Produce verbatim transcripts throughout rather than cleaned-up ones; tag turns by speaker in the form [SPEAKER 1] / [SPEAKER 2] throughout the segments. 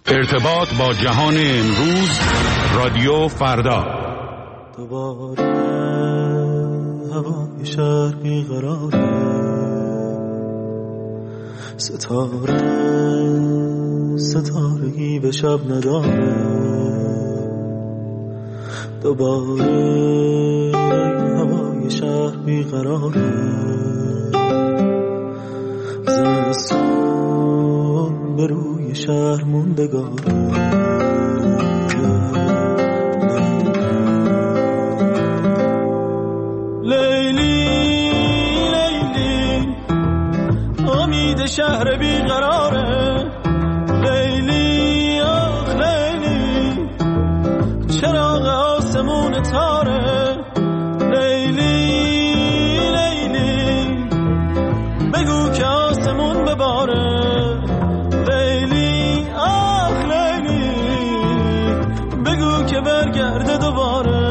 [SPEAKER 1] ارتباط با جهان امروز، رادیو فردا.
[SPEAKER 2] دوباره هوای شهر بیقراره، ستاره ستارگی به شب نداره. دوباره هوای شهر بیقراره، زمستون به روی شهر موندگاره. شهر بیقراره، لیلی آخ لیلی، چراغ آسمون تاره. لیلی لیلی، بگو که آسمون بباره. لیلی آخ لیلی، بگو که برگرده دوباره.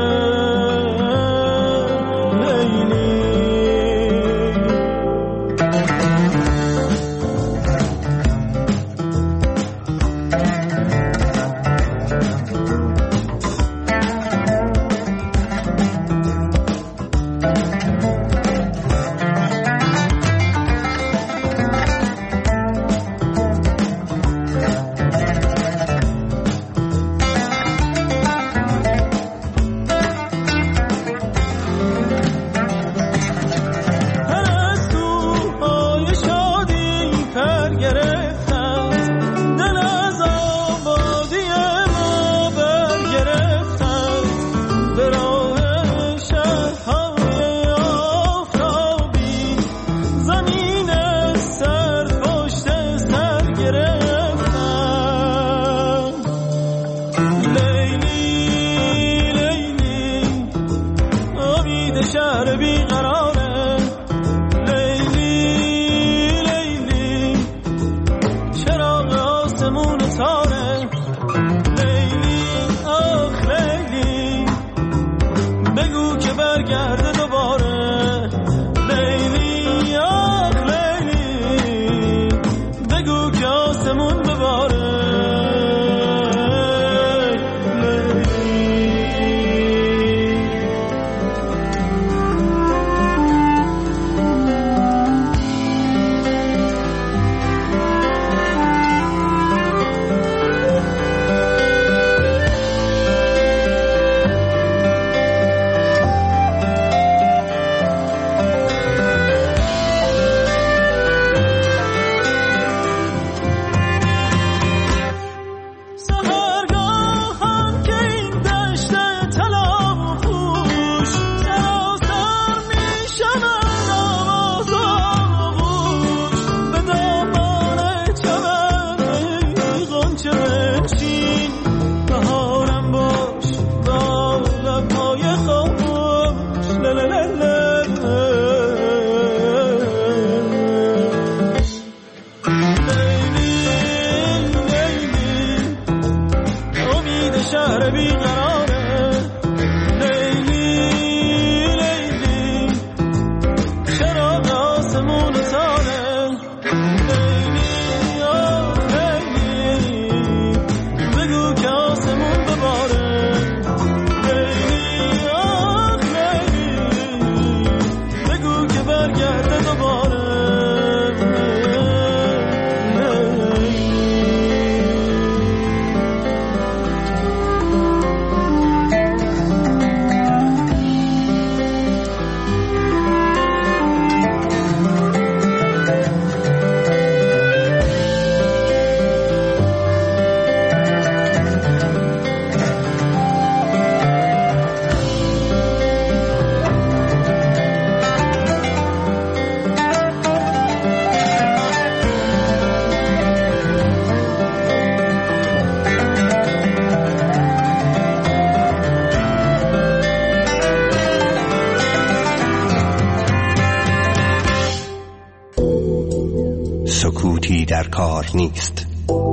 [SPEAKER 3] سکوتی در کار نیست.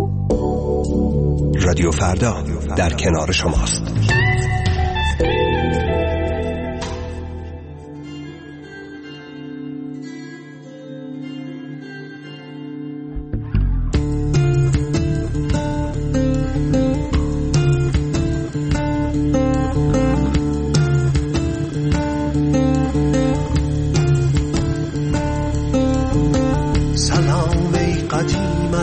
[SPEAKER 3] رادیو فردا در کنار شماست.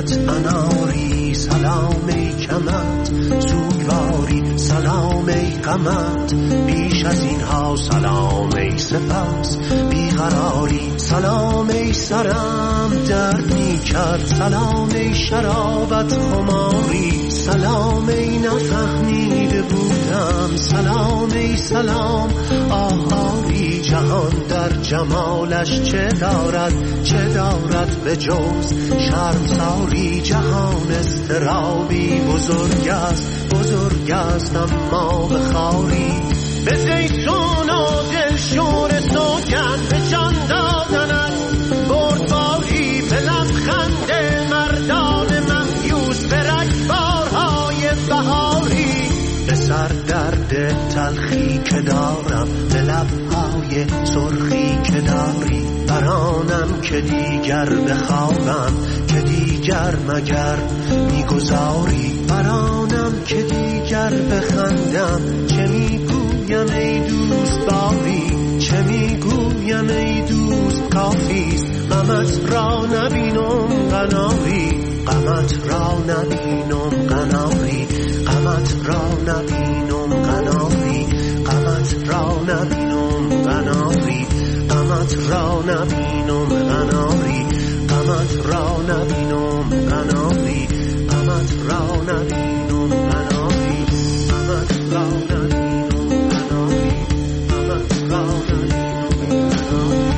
[SPEAKER 4] غمت اناری سلام ای کمت سوگواری سلام ای غمت بیش از اینها سلام ای سپس بیقراری سلام ای سرم درد می کرد سلام ای شرابت خماری سلام ای نفهمیده بودم سلام ای سلام آهاری جهان در جمالش چه دارد چه دارد به جز شرمساری جهان اضطرابی بزرگ است بزرگ است اما به خاری به زیتون و دلشور سوگن به جان دادنت بردباری به لبخند مردان مهیوس به رگبارهای بهاری به سر درد تلخی که دارم به لبهای سرخی که داری برانم که دیگر بخوابم که دیگر مگر میگذاری برانم که دیگر بخندم چه میگویم ای دوست باری چه میگویم ای دوست کافیست غمت را نبینم قناری غمت را نبینم قناری غمت را نبینم قناری غمت را نبینم قناری غمت را نبینم قناری غمت را نبینم قناری غمت را نبینم قناری غمت را نبینم قناری غمت را نبینم قناری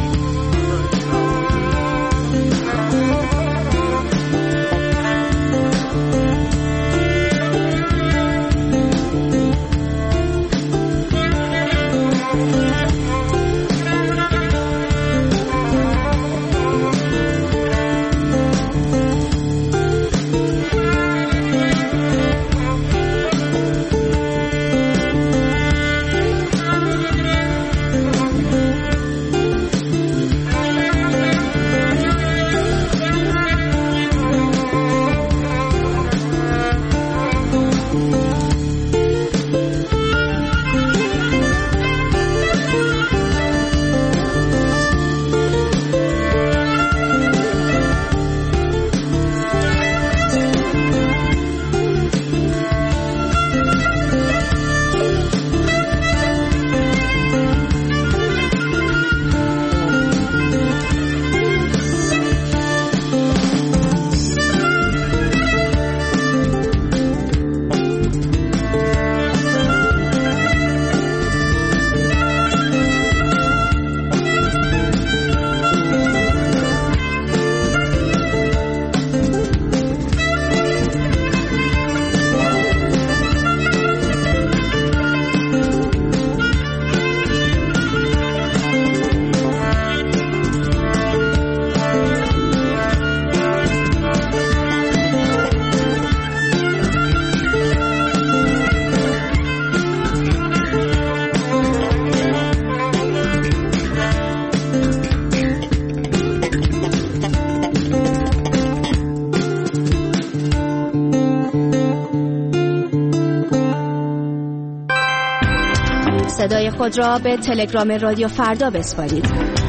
[SPEAKER 5] صدای خود را به تلگرام رادیو فردا بسپارید.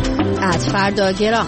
[SPEAKER 5] ات فردا گرام.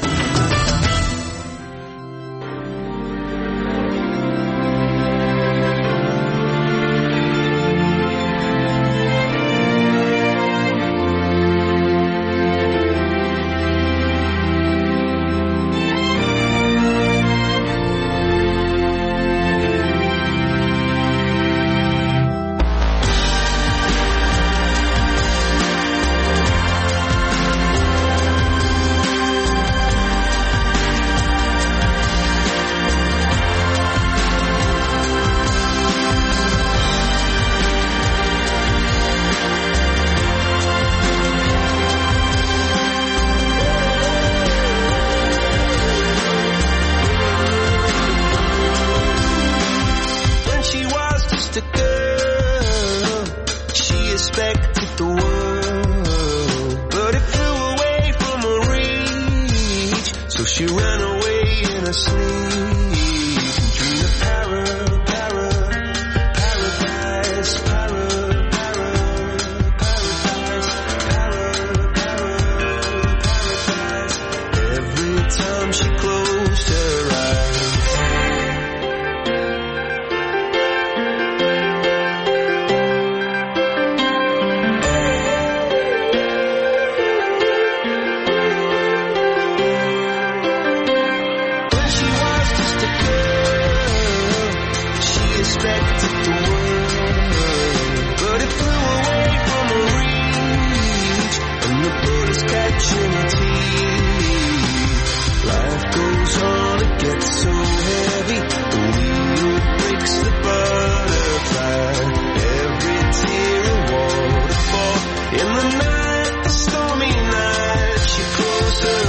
[SPEAKER 4] affected the world, but it flew away from her reach, and the bullets catching its teeth. Life goes on, it gets so heavy, the wheel breaks the butterfly. Every tear a waterfall in the night, the stormy night. She closed her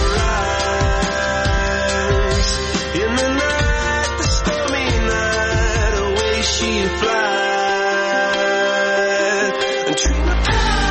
[SPEAKER 4] eyes in the night, the stormy night. Away she flies and dream of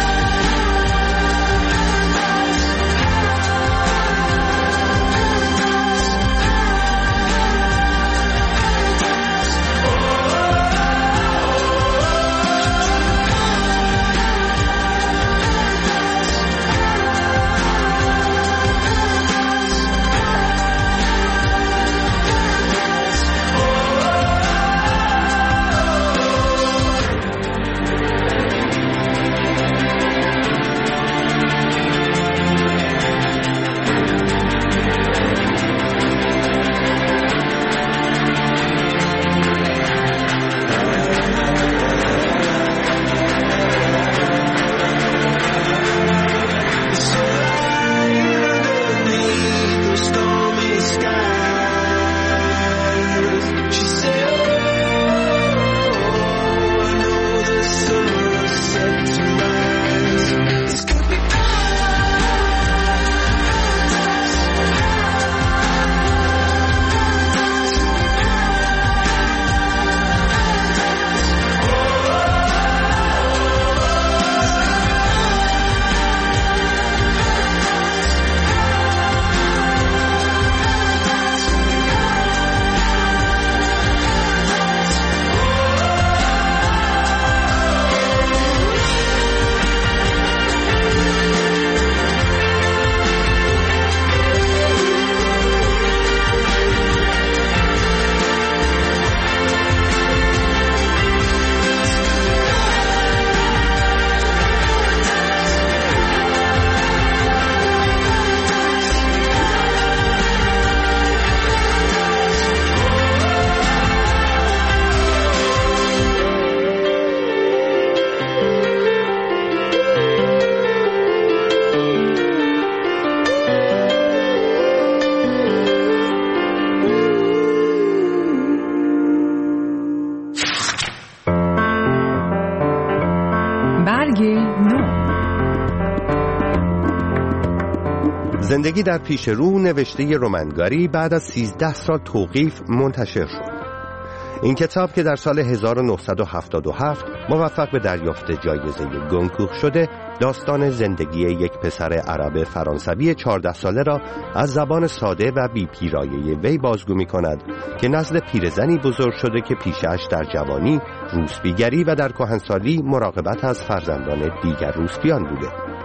[SPEAKER 3] زندگی در پیش رو نوشته رومن گاری بعد از سیزده سال توقیف منتشر شد. این کتاب که در سال هزار و نهصد و هفتاد و هفت موفق به دریافت جایزه گونکوخ شده، داستان زندگی یک پسر عرب فرانسوی چهارده ساله را از زبان ساده و بی پیرایه وی بازگو می کند که نسل پیرزنی بزرگ شده که پیشش در جوانی روسپیگری و در کهنسالی مراقبت از فرزندان دیگر روسپیان بوده.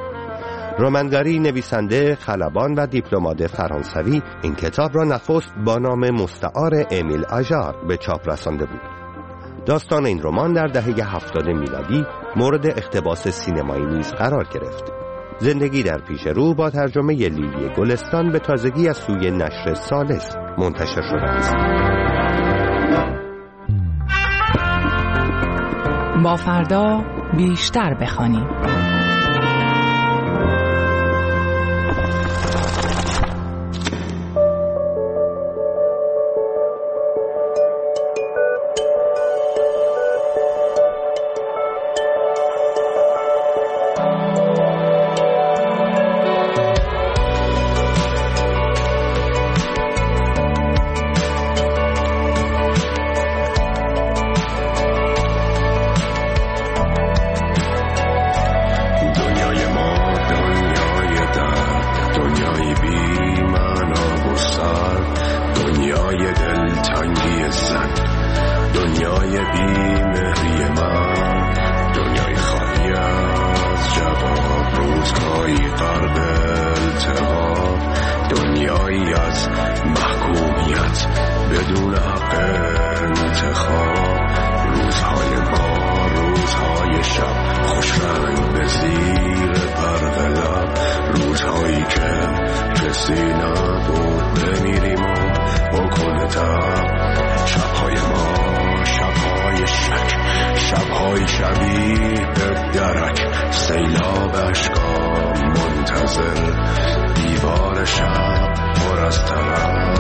[SPEAKER 3] رومن گاری نویسنده، خلبان و دیپلمات فرانسوی این کتاب را نخست با نام مستعار امیل آژار به چاپ رسانده بود. داستان این رمان در دهه هفتاد میلادی مورد اقتباس سینمایی نیز قرار گرفت. زندگی در پیش رو با ترجمه لیلی گلستان به تازگی از سوی نشر ثالث منتشر شده است.
[SPEAKER 6] با فردا بیشتر بخوانیم.
[SPEAKER 7] رویایی شبیه به درک، سیلاب اشکام منتظر، دیوار شب پر از ترک.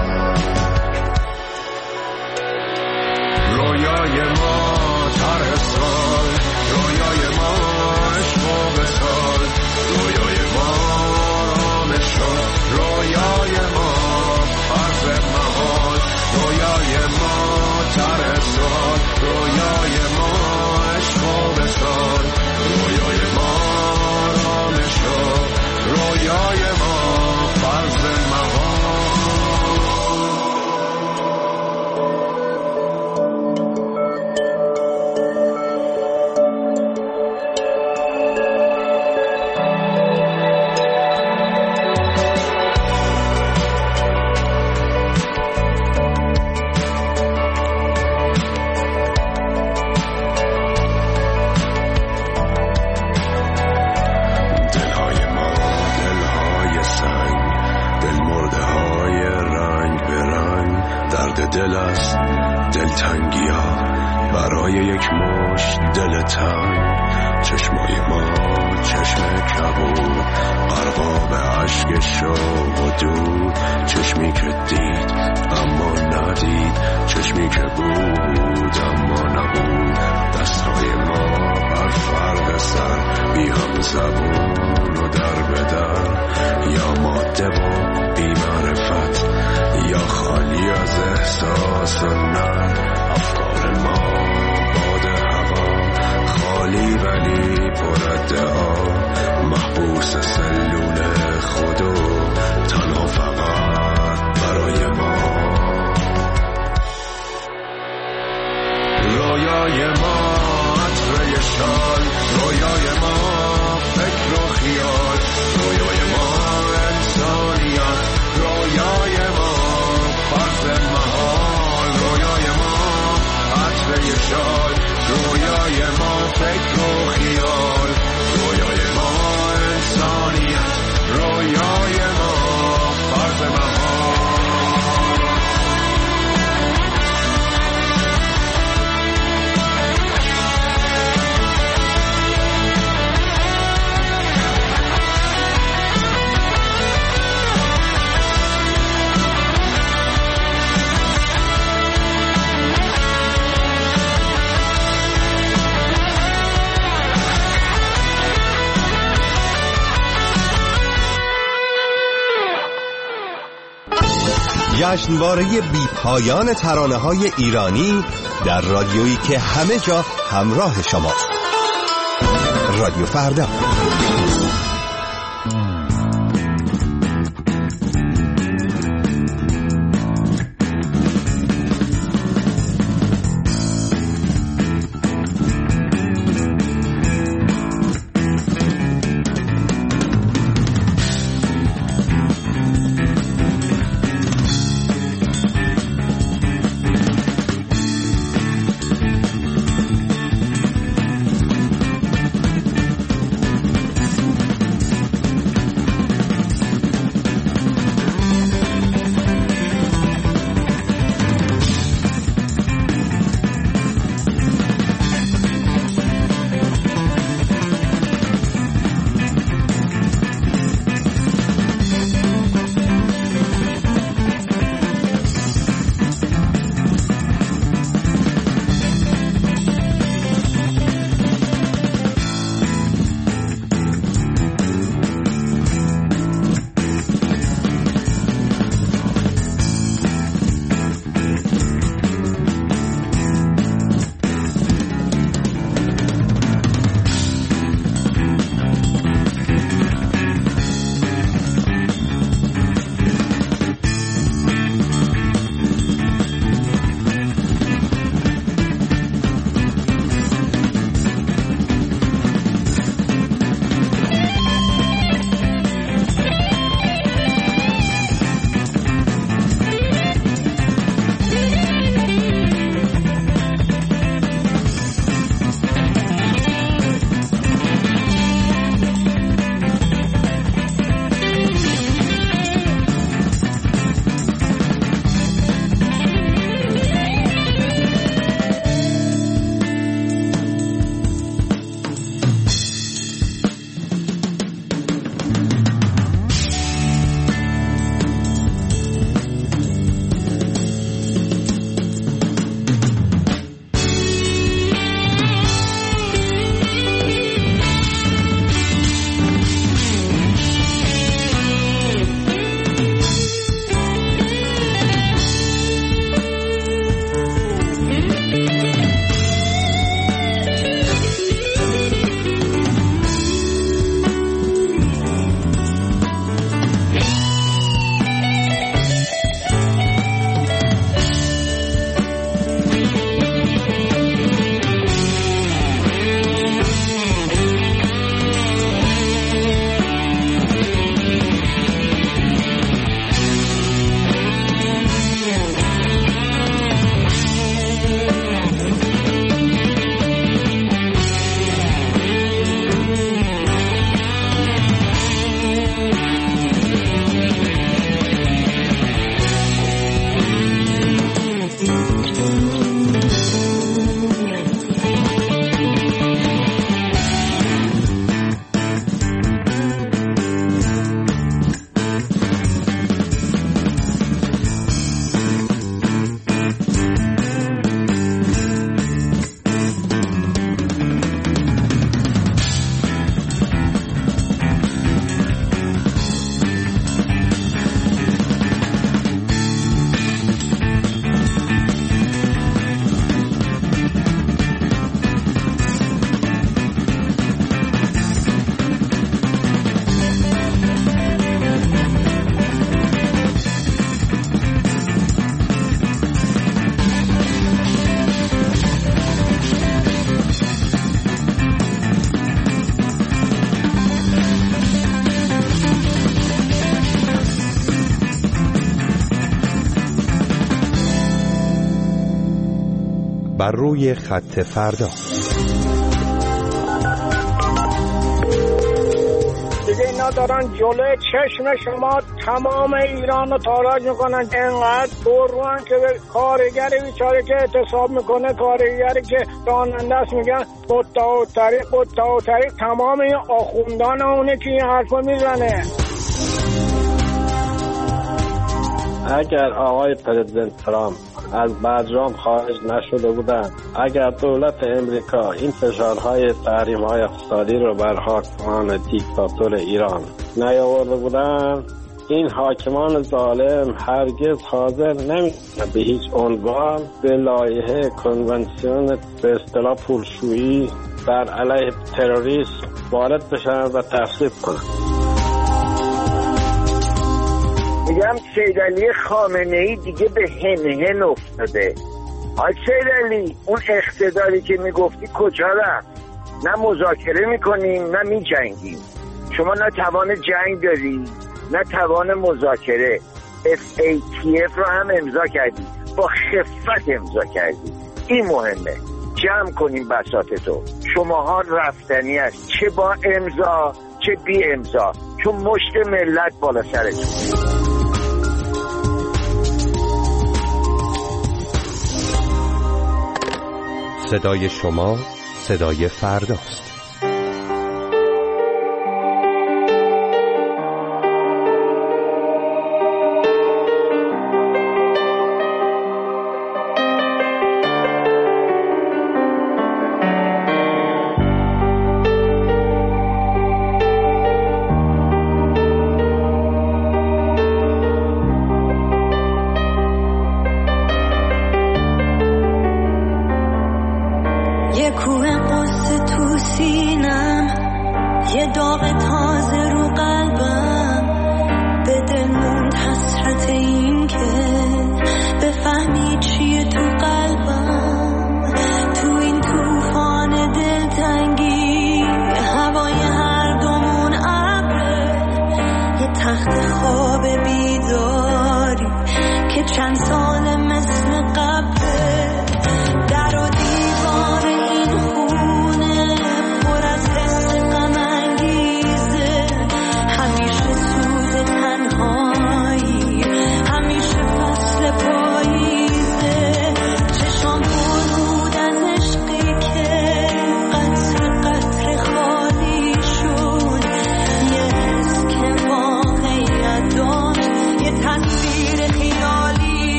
[SPEAKER 7] رویای ما طرح سال، رویای ما عشق و وصال، رویای ما آرامش و رویای ما فرض محال، رویای ما طرح سال، رویای ما عشق و وصال، رویای ما آرامش و رویای ما فرض محال. دل است دلتنگی ها برای یک مشت دل تنگ، چشمای ما چشم کبود غرقاب عشق شوق و دود، چشمی که دید اما ندید، چشمی که بود اما نبود، دستهای ما بر فرق سر بی هم زبون و در بدر، یا ماده و بی معرفت یا خالی از احساس و نر، افکار ما باد هوا خالی ولی پر ادعا، محبوس سلول خودو تنها فقط برای ما. رویای ما عطر شال، رویای ما فکر و خیال، رویای ما انسانیت، رویای ما فرض محال، رویای ما عطر شال، رویای ما فکر و خیال، رویای ما انسانیت، رویای ما فرض محال.
[SPEAKER 3] جشنواره بی پایان ترانه‌های ایرانی در رادیویی که همه جا همراه شماست. رادیو فردا. بر روی خط فردا.
[SPEAKER 8] دیگه اینا دارن جلوی چشم شما تمام ایران رو تاراج میکنن، انقدر بروان که به کارگری بیچاره که اعتصاب میکنه، کارگری که راننده است میگن بطا و طریق بطا و طریق. تمام این آخوندان اونه که این حرفا میزنه.
[SPEAKER 9] اگر آقای پرزیدنت ترامپ از برجام خارج نشده بودند، اگر دولت امریکا این فشارهای تحریم‌های اقتصادی رو بر حاکمان دیکتاتور ایران نیاورده بودند، این حاکمان ظالم هرگز حاضر نمی‌شدند به هیچ عنوان به لایحه کنونسیون به اصطلاح پولشویی در علیه تروریسم وارد بشن و تصویب کنند.
[SPEAKER 10] میگم سید علی خامنه‌ای دیگه به هنهن افتاده. آی سید علی، اون اقتداری که میگفتی کجا رفت؟ نه مذاکره میکنیم نه میجنگیم. شما نه توان جنگ داری نه توان مذاکره. اف ای تی اف رو هم امضا کردی، با خفت امضا کردی. این مهمه، جمع کنیم بساطتو. شماها رفتنی است، چه با امضا چه بی امضا، چون مشت ملت بالا سرتون.
[SPEAKER 3] صدای شما صدای فرداست.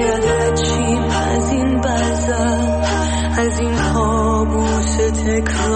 [SPEAKER 4] از این کابوس تکرار